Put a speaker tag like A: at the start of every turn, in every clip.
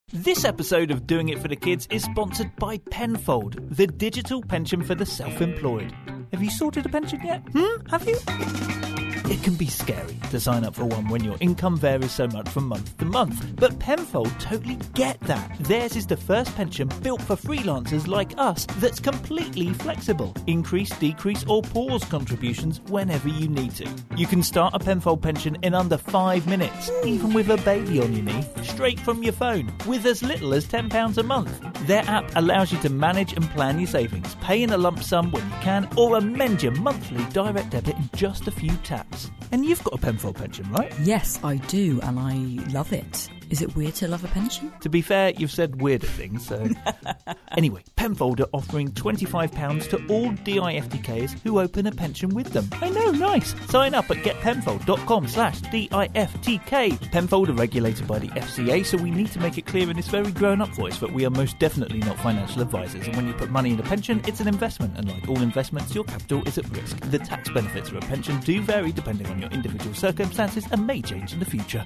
A: This episode of Doing It for the Kids is sponsored by Penfold, the digital pension for the self-employed. Have you sorted a pension yet? Have you? It can be scary to sign up for one when your income varies so much from month to month, but Penfold totally get that. Theirs is the first pension built for freelancers like us that's completely flexible. Increase, decrease or pause contributions whenever you need to. You can start a Penfold pension in under 5 minutes, even with a baby on your knee, straight from your phone, with as little as £10 a month. Their app allows you to manage and plan your savings, pay in a lump sum when you can, or amend your monthly direct debit in just a few taps. And you've got a Penfold pension, right?
B: Yes, I do, and I love it. Is it weird to love a pension?
A: To be fair, you've said weirder things, so... Anyway, Penfold are offering £25 to all DIFTKs who open a pension with them. I know, nice! Sign up at getpenfold.com/DIFTK. Penfold are regulated by the FCA, so we need to make it clear in this very grown-up voice that we are most definitely not financial advisors, and when you put money in a pension, it's an investment, and like all investments, your capital is at risk. The tax benefits of a pension do vary depending on your individual circumstances and may change in the future.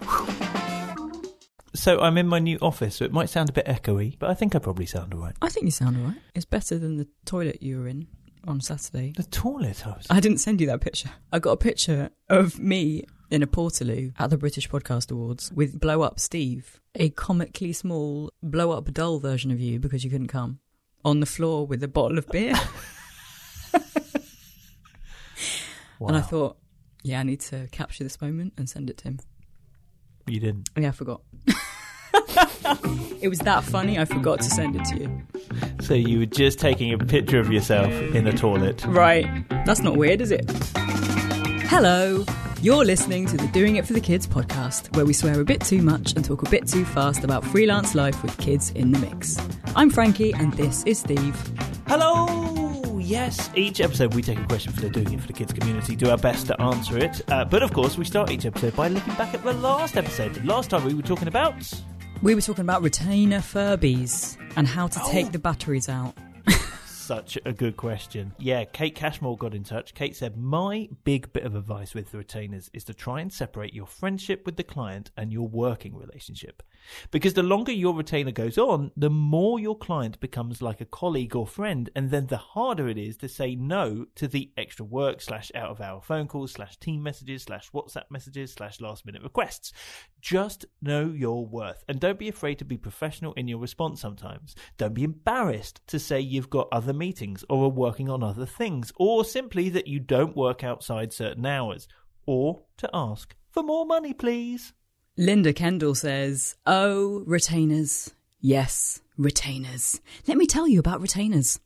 A: So I'm in my new office, so it might sound a bit echoey, but I think I probably sound all right.
B: I think you sound all right. It's better than the toilet you were in on Saturday.
A: The toilet
B: I didn't send you that picture. I got a picture of me in a Portaloo at the British Podcast Awards with Blow Up Steve, a comically small Blow Up Doll version of you because you couldn't come, on the floor with a bottle of beer.
A: Wow.
B: And I thought, yeah, I need to capture this moment and send it to him.
A: You didn't?
B: Yeah, I forgot. It was that funny, I forgot to send it to you.
A: So you were just taking a picture of yourself in a toilet.
B: Right. That's not weird, is it? Hello. You're listening to the Doing It for the Kids podcast, where we swear a bit too much and talk a bit too fast about freelance life with kids in the mix. I'm Frankie, and this is Steve.
A: Hello! Yes, each episode we take a question for the Doing It for the Kids community, do our best to answer it. But of course, we start each episode by looking back at the last episode. Last time we were talking about...
B: We were talking about retainer Furbies and how to take the batteries out.
A: Such a good question. Yeah, Kate Cashmore got in touch. Kate said, my big bit of advice with the retainers is to try and separate your friendship with the client and your working relationship. Because the longer your retainer goes on, the more your client becomes like a colleague or friend, and then the harder it is to say no to the extra work / out of hour phone calls / team messages / WhatsApp messages / last minute requests. Just know your worth, and don't be afraid to be professional in your response sometimes. Don't be embarrassed to say you've got other meetings or are working on other things, or simply that you don't work outside certain hours, or to ask for more money, please.
B: Linda Kendall says, oh, retainers. Yes, retainers. Let me tell you about retainers.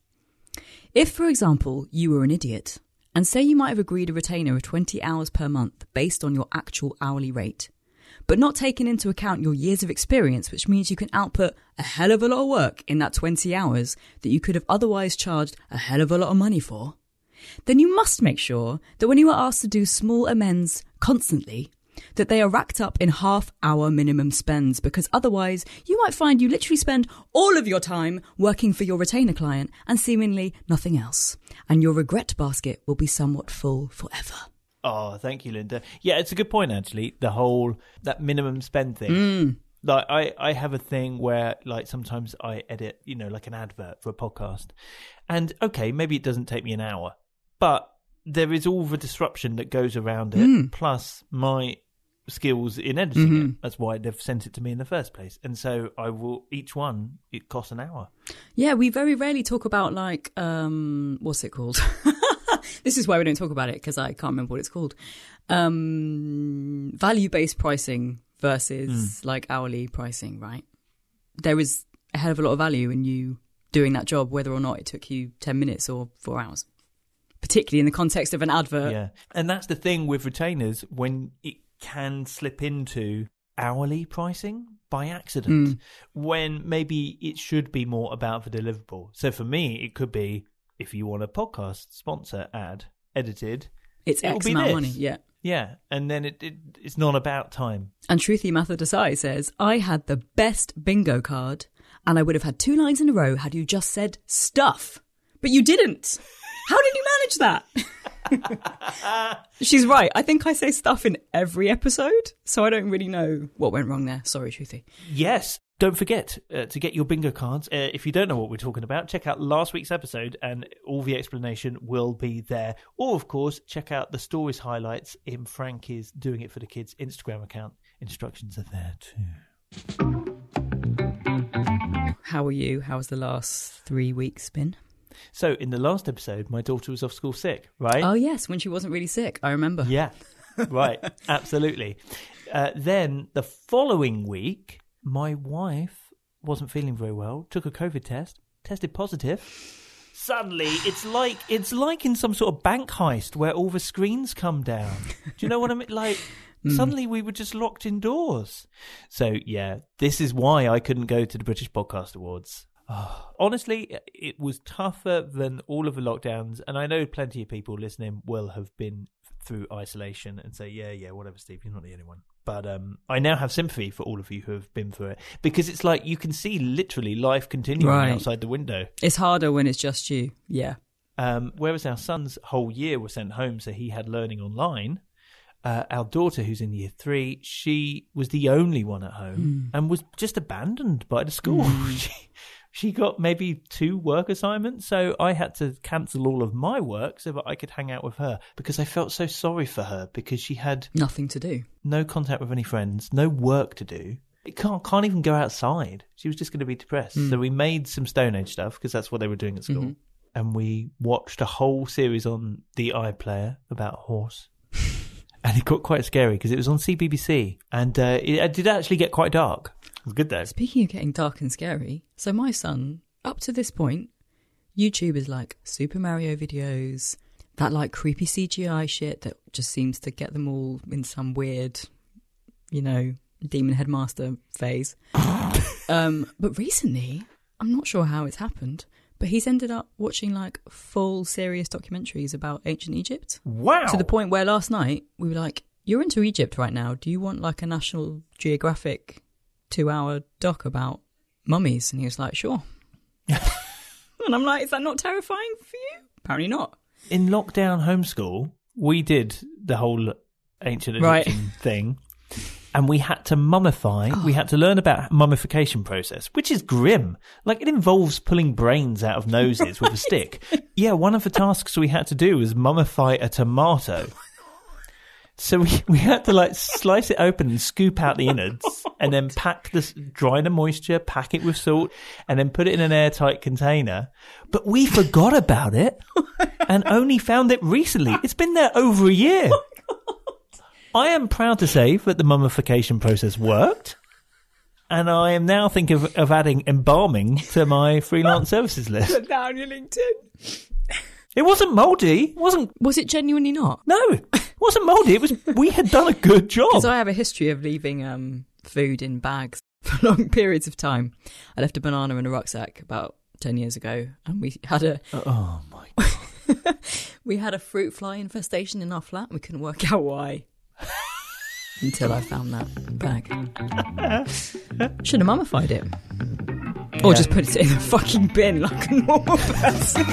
B: If, for example, you were an idiot, and say you might have agreed a retainer of 20 hours per month based on your actual hourly rate, but not taking into account your years of experience, which means you can output a hell of a lot of work in that 20 hours that you could have otherwise charged a hell of a lot of money for, then you must make sure that when you are asked to do small amends constantly, that they are racked up in half-hour minimum spends, because otherwise you might find you literally spend all of your time working for your retainer client and seemingly nothing else, and your regret basket will be somewhat full forever.
A: Oh, thank you, Linda. Yeah, it's a good point, actually, that minimum spend thing. Like, I have a thing where, like, sometimes I edit, like an advert for a podcast, and okay, maybe it doesn't take me an hour, but there is all the disruption that goes around it, plus my skills in editing it. That's why they've sent it to me in the first place. And so each one, it costs an hour. Yeah,
B: we very rarely talk about, like, what's it called? This is why we don't talk about it, because I can't remember what it's called. Value-based pricing versus, like, hourly pricing, right? There is a hell of a lot of value in you doing that job, whether or not it took you 10 minutes or 4 hours. Particularly in the context of an advert.
A: Yeah, and that's the thing with retainers, when it can slip into hourly pricing by accident, when maybe it should be more about the deliverable. So for me, it could be, if you want a podcast sponsor ad edited,
B: it's X amount of money, yeah.
A: Yeah, and then it's not about time. And
B: Truthy Matha Desai says, I had the best bingo card, and I would have had 2 lines in a row had you just said stuff. But you didn't. How did you manage that? She's right. I think I say stuff in every episode, so I don't really know what went wrong there. Sorry, Truthy.
A: Yes. don't forget to get your bingo cards. If you don't know what we're talking about, check out last week's episode and all the explanation will be there. Or, of course, check out the stories highlights in Frankie's Doing It for the Kids Instagram account. Instructions are there too.
B: How are you? How's the last 3 weeks been?
A: So, in the last episode, my daughter was off school sick, right?
B: Oh, yes, when she wasn't really sick. I remember.
A: Yeah, right. Absolutely. Then the following week, my wife wasn't feeling very well, took a COVID test, tested positive. Suddenly, it's like in some sort of bank heist where all the screens come down. Do you know what I mean? Like, suddenly we were just locked indoors. So, yeah, this is why I couldn't go to the British Podcast Awards. Honestly, it was tougher than all of the lockdowns, and I know plenty of people listening will have been through isolation and say, yeah, whatever, Steve, you're not the only one. But I now have sympathy for all of you who have been through it, because it's like you can see literally life continuing outside the window.
B: It's harder when it's just you, yeah.
A: Whereas our son's whole year was sent home, so he had learning online. Our daughter, who's in year 3, she was the only one at home and was just abandoned by the school. She got maybe 2 work assignments, so I had to cancel all of my work so that I could hang out with her, because I felt so sorry for her, because she had
B: nothing to do,
A: no contact with any friends, no work to do. It can't even go outside. She was just going to be depressed. So we made some Stone Age stuff, because that's what they were doing at school, and we watched a whole series on the iPlayer about a horse. And it got quite scary because it was on CBBC, and it did actually get quite dark. It was good though.
B: Speaking of getting dark and scary, so my son, up to this point, YouTube is like Super Mario videos, that like creepy CGI shit that just seems to get them all in some weird, demon headmaster phase. But recently, I'm not sure how it's happened, but he's ended up watching like full serious documentaries about ancient Egypt.
A: Wow.
B: To the point where last night we were like, you're into Egypt right now. Do you want like a National Geographic 2-hour doc about mummies? And he was like, sure. And I'm like, is that not terrifying for you? Apparently not.
A: In lockdown homeschool, we did the whole ancient Egyptian thing. And we had to mummify. We had to learn about mummification process, which is grim. Like, it involves pulling brains out of noses with a stick. Yeah, one of the tasks we had to do was mummify a tomato. So we had to like slice it open and scoop out the innards, and then dry the moisture, pack it with salt, and then put it in an airtight container. But we forgot about it and only found it recently. It's been there over a year. I am proud to say that the mummification process worked, and I am now thinking of adding embalming to my freelance services list.
B: Put that on your LinkedIn.
A: It wasn't mouldy.
B: Was it genuinely not?
A: No, it wasn't mouldy. We had done a good job.
B: Because I have a history of leaving food in bags for long periods of time. I left a banana in a rucksack about 10 years ago, and we had
A: oh my God.
B: We had a fruit fly infestation in our flat. We couldn't work out why. Until I found that bag. Should have mummified it. Or just put it in the fucking bin like a normal person.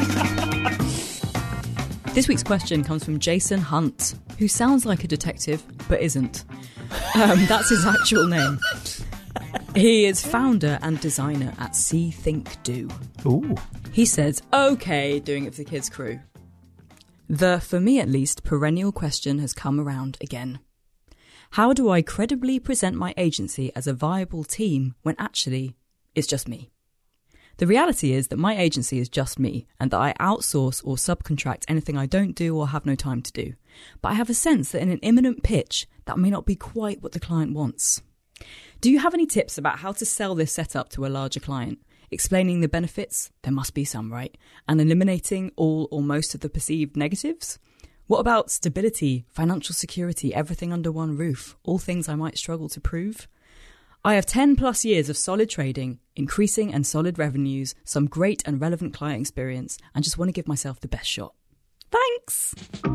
B: This week's question comes from Jason Hunt, who sounds like a detective, but isn't. That's his actual name. He is founder and designer at See Think Do.
A: Ooh.
B: He says, okay, doing it for the kids crew. The, for me at least, perennial question has come around again. How do I credibly present my agency as a viable team when actually it's just me? The reality is that my agency is just me, and that I outsource or subcontract anything I don't do or have no time to do. But I have a sense that in an imminent pitch, that may not be quite what the client wants. Do you have any tips about how to sell this setup to a larger client? Explaining the benefits, there must be some, right? And eliminating all or most of the perceived negatives? What about stability, financial security, everything under one roof? All things I might struggle to prove? I have 10 plus years of solid trading, increasing and solid revenues, some great and relevant client experience, and just want to give myself the best shot. Thanks!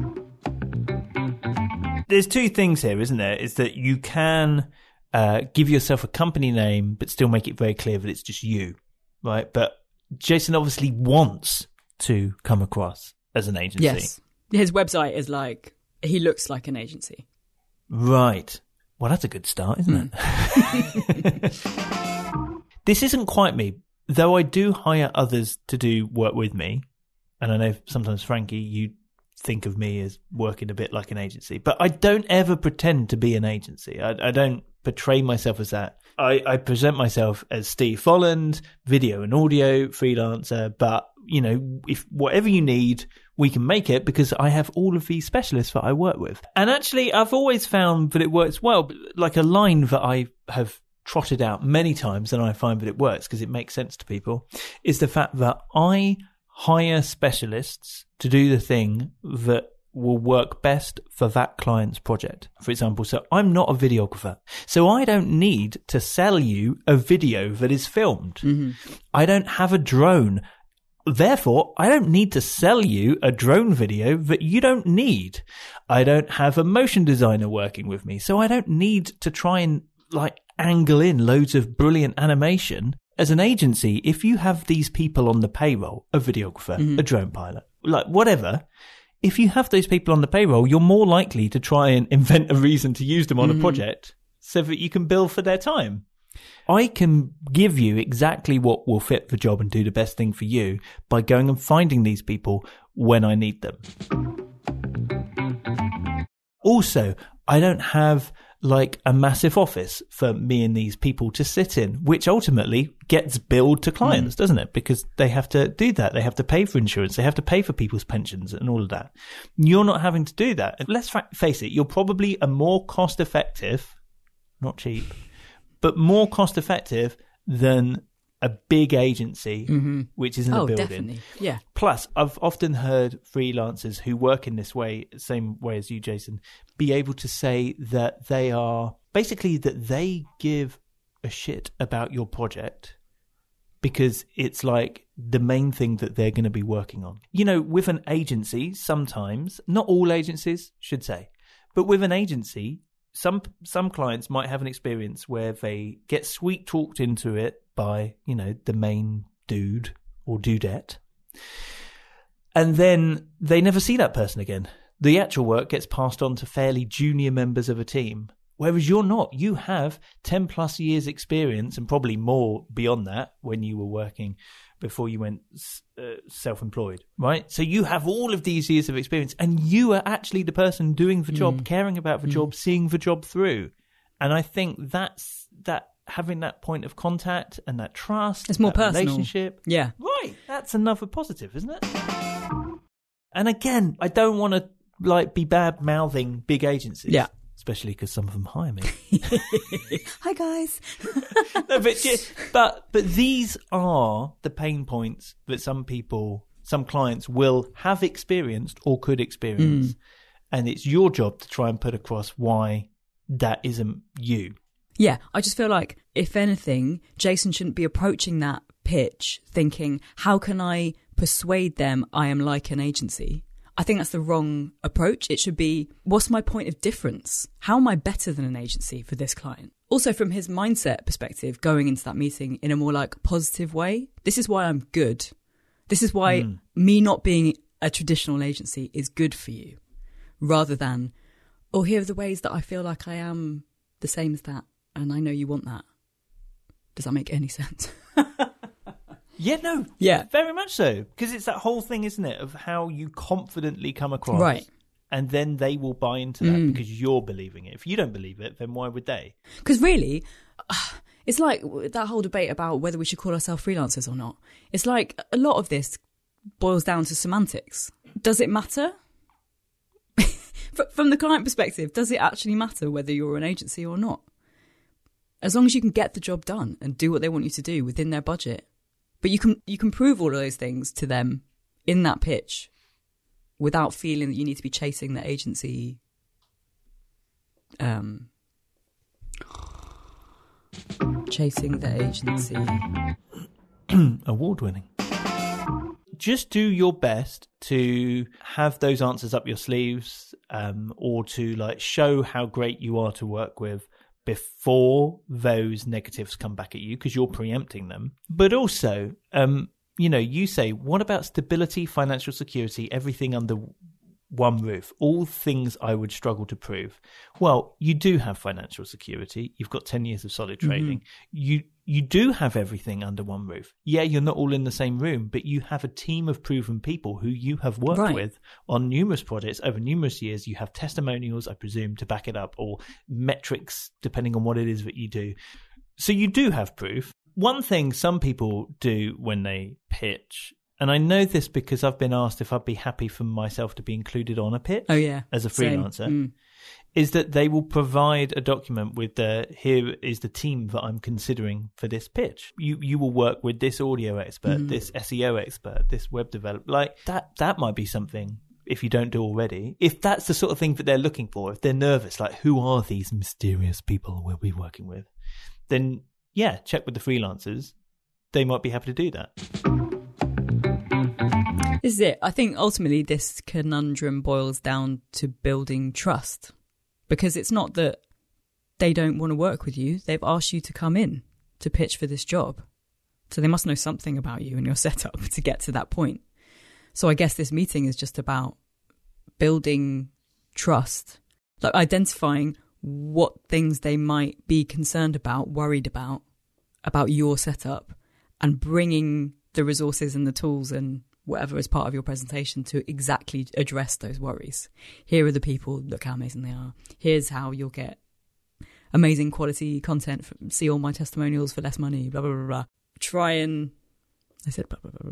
A: There's 2 things here, isn't there? Is that you can give yourself a company name, but still make it very clear that it's just you, right? But Jason obviously wants to come across as an agency.
B: Yes. His website is like, he looks like an agency.
A: Right. Well, that's a good start, isn't it? This isn't quite me, though I do hire others to do work with me. And I know sometimes, Frankie, you think of me as working a bit like an agency, but I don't ever pretend to be an agency. I don't portray myself as that. I present myself as Steve Folland, video and audio freelancer, but, you know, if whatever you need, we can make it because I have all of these specialists that I work with. And actually, I've always found that it works well. Like a line that I have trotted out many times and I find that it works because it makes sense to people is the fact that I hire specialists to do the thing that will work best for that client's project. For example, so I'm not a videographer, so I don't need to sell you a video that is filmed. Mm-hmm. I don't have a drone. Therefore, I don't need to sell you a drone video that you don't need. I don't have a motion designer working with me, so I don't need to try and like angle in loads of brilliant animation. As an agency, if you have these people on the payroll, a videographer, a drone pilot, like whatever, if you have those people on the payroll, you're more likely to try and invent a reason to use them on a project so that you can bill for their time. I can give you exactly what will fit the job and do the best thing for you by going and finding these people when I need them. Also, I don't have like a massive office for me and these people to sit in, which ultimately gets billed to clients, doesn't it? Because they have to do that. They have to pay for insurance. They have to pay for people's pensions and all of that. You're not having to do that. Let's face it, you're probably a more cost effective, not cheap, but more cost effective than a big agency, which isn't a building.
B: Definitely. Yeah.
A: Plus, I've often heard freelancers who work in this way, same way as you, Jason, be able to say that they are basically that they give a shit about your project because it's like the main thing that they're going to be working on. You know, with an agency, sometimes, not all agencies should say, but with an agency, some clients might have an experience where they get sweet talked into it by, you know, the main dude or dudette. And then they never see that person again. The actual work gets passed on to fairly junior members of a team. Whereas you're not. You have 10 plus years experience and probably more beyond that when you were working before you went self-employed, right? So you have all of these years of experience and you are actually the person doing the job, caring about the job, seeing the job through. And I think that's that having that point of contact and that trust,
B: it's more personal
A: relationship.
B: Yeah.
A: Right. That's another positive, isn't it? And again, I don't want to like be bad mouthing big agencies. Yeah. Especially because some of them hire me.
B: Hi guys.
A: No, but these are the pain points that some clients will have experienced or could experience. And it's your job to try and put across why that isn't you.
B: Yeah, I just feel like, if anything, Jason shouldn't be approaching that pitch thinking, how can I persuade them I am like an agency? I think that's the wrong approach. It should be, what's my point of difference? How am I better than an agency for this client? Also, from his mindset perspective, going into that meeting in a more like positive way, this is why I'm good. This is why me not being a traditional agency is good for you, rather than, oh, here are the ways that I feel like I am the same as that. And I know you want that. Does that make any sense?
A: Yeah, no.
B: Yeah.
A: Very much so. Because it's that whole thing, isn't it, of how you confidently come across.
B: Right.
A: And then they will buy into that because you're believing it. If you don't believe it, then why would they?
B: Because really, it's like that whole debate about whether we should call ourselves freelancers or not. It's like a lot of this boils down to semantics. Does it matter? From the client perspective, does it actually matter whether you're an agency or not? As long as you can get the job done and do what they want you to do within their budget. But you can prove all of those things to them in that pitch without feeling that you need to be chasing the agency. Chasing the agency.
A: Award-winning. Just do your best to have those answers up your sleeves, or to like show how great you are to work with before those negatives come back at you, because you're preempting them. But also, you know, you say, what about stability, financial security, everything under one roof? All things I would struggle to prove. Well, you do have financial security. You've got 10 years of solid trading. you do have everything under one roof. Yeah, you're not all in the same room, but you have a team of proven people who you have worked with on numerous projects over numerous years. You have testimonials, I presume, to back it up, or metrics, depending on what it is that you do. So you do have proof. One thing some people do when they pitch, and I know this because I've been asked if I'd be happy for myself to be included on a pitch as a freelancer, is that they will provide a document with here is the team that I'm considering for this pitch. You will work with this audio expert, this SEO expert, this web developer. Like that might be something, if you don't do already, if that's the sort of thing that they're looking for, if they're nervous, like who are these mysterious people we'll be working with, then yeah, check with the freelancers. They might be happy to do that.
B: This is it. I think ultimately this conundrum boils down to building trust. Because it's not that they don't want to work with you. They've asked you to come in to pitch for this job. So they must know something about you and your setup to get to that point. So I guess this meeting is just about building trust, like identifying what things they might be concerned about, worried about your setup, and bringing the resources and the tools and whatever is part of your presentation to exactly address those worries. Here are the people, look how amazing they are. Here's how you'll get amazing quality content, see all my testimonials for less money, blah, blah, blah, blah. I said blah, blah, blah,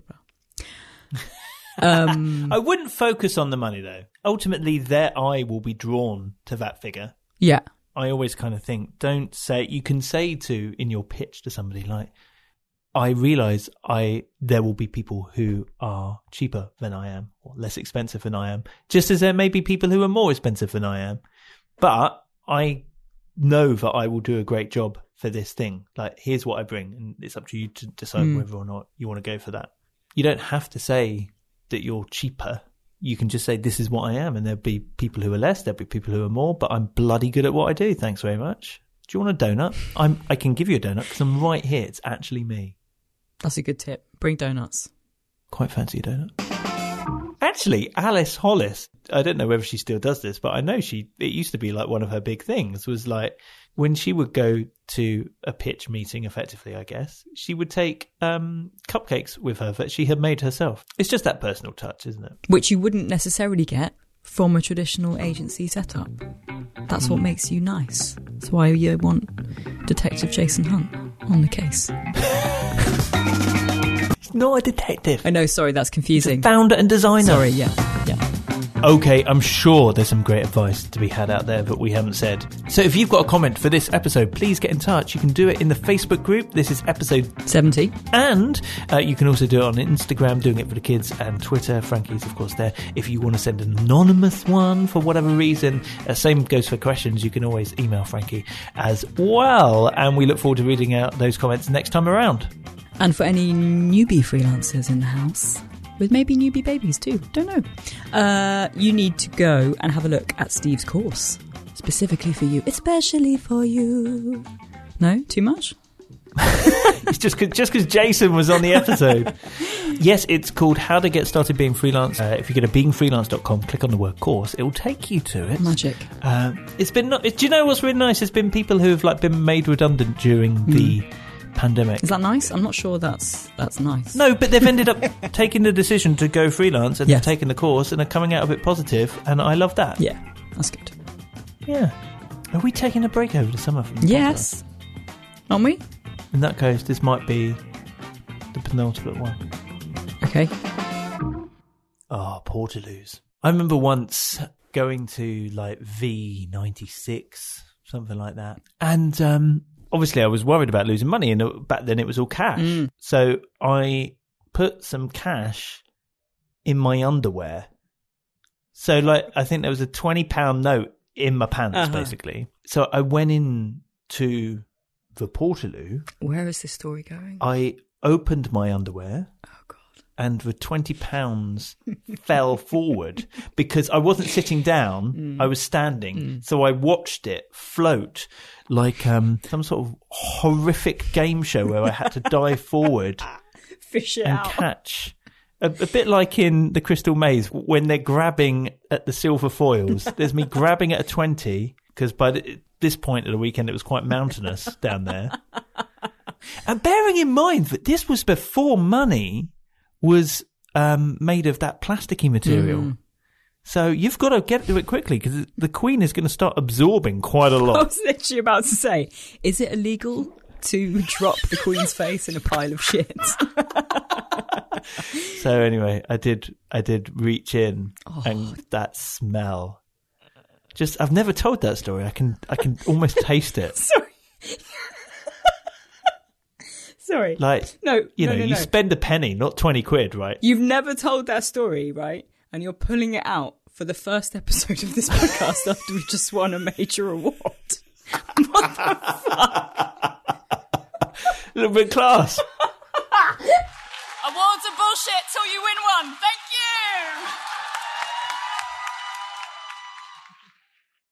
B: blah.
A: I wouldn't focus on the money, though. Ultimately, their eye will be drawn to that figure.
B: Yeah.
A: I always kind of think, you can say in your pitch to somebody like, I realise there will be people who are cheaper than I am or less expensive than I am, just as there may be people who are more expensive than I am. But I know that I will do a great job for this thing. Like, here's what I bring, and it's up to you to decide whether or not you want to go for that. You don't have to say that you're cheaper. You can just say, this is what I am, and there'll be people who are less, there'll be people who are more, but I'm bloody good at what I do. Thanks very much. Do you want a donut? I can give you a donut because I'm right here. It's actually me.
B: That's a good tip. Bring donuts.
A: Quite fancy a donut. Actually, Alice Hollis, I don't know whether she still does this, but I know it used to be like one of her big things was like when she would go to a pitch meeting, effectively, I guess, she would take cupcakes with her that she had made herself. It's just that personal touch, isn't it?
B: Which you wouldn't necessarily get from a traditional agency setup. That's what makes you nice. That's why you want Detective Jason Hunt on the case.
A: He's not a detective.
B: I know, sorry, that's confusing.
A: He's a founder and designer.
B: Sorry, yeah.
A: Okay, I'm sure there's some great advice to be had out there that we haven't said. So if you've got a comment for this episode, please get in touch. You can do it in the Facebook group. This is episode
B: 70.
A: And you can also do it on Instagram, Doing It for the Kids, and Twitter. Frankie's, of course, there. If you want to send an anonymous one for whatever reason, same goes for questions. You can always email Frankie as well. And we look forward to reading out those comments next time around.
B: And for any newbie freelancers in the house, with maybe newbie babies too, don't know, you need to go and have a look at Steve's course, specifically for you, especially for you. No? Too much?
A: It's just because Jason was on the episode. Yes, it's called How to Get Started Being Freelance. If you go to beingfreelance.com, click on the word course, it will take you to it.
B: Magic.
A: It's been. Do you know what's really nice? There's been people who have been made redundant during the pandemic.
B: Is that nice? I'm not sure that's nice.
A: No, but they've ended up taking the decision to go freelance and they've taken the course and are coming out of it positive, and I love that.
B: Yeah, that's good.
A: Yeah. Are we taking a break over the summer from the
B: Yes. Aren't we?
A: In that case, this might be the penultimate one.
B: Okay.
A: Portaloos. I remember once going to V96, something like that. And obviously I was worried about losing money, and back then it was all cash. So I put some cash in my underwear. So I think there was a £20 note in my pants, basically. So I went in to the Portaloo.
B: Where is this story going?
A: I opened my underwear.
B: Oh, God.
A: And the £20 fell forward because I wasn't sitting down. I was standing. So I watched it float like some sort of horrific game show where I had to dive forward
B: Fish it
A: and
B: out.
A: catch. A bit like in the Crystal Maze when they're grabbing at the silver foils. There's me grabbing at a 20 because by this point of the weekend, it was quite mountainous down there. And bearing in mind that this was before money was made of that plasticky material. So you've got to get to it quickly because the Queen is going to start absorbing quite a lot.
B: I was literally about to say, is it illegal to drop the Queen's face in a pile of shit?
A: So anyway, I did reach in and that smell. Just, I've never told that story. I can almost taste it.
B: Sorry.
A: Like, you spend a penny, not 20 quid, right?
B: You've never told that story, right? And you're pulling it out for the first episode of this podcast after we just won a major award. What the fuck?
A: A little bit class.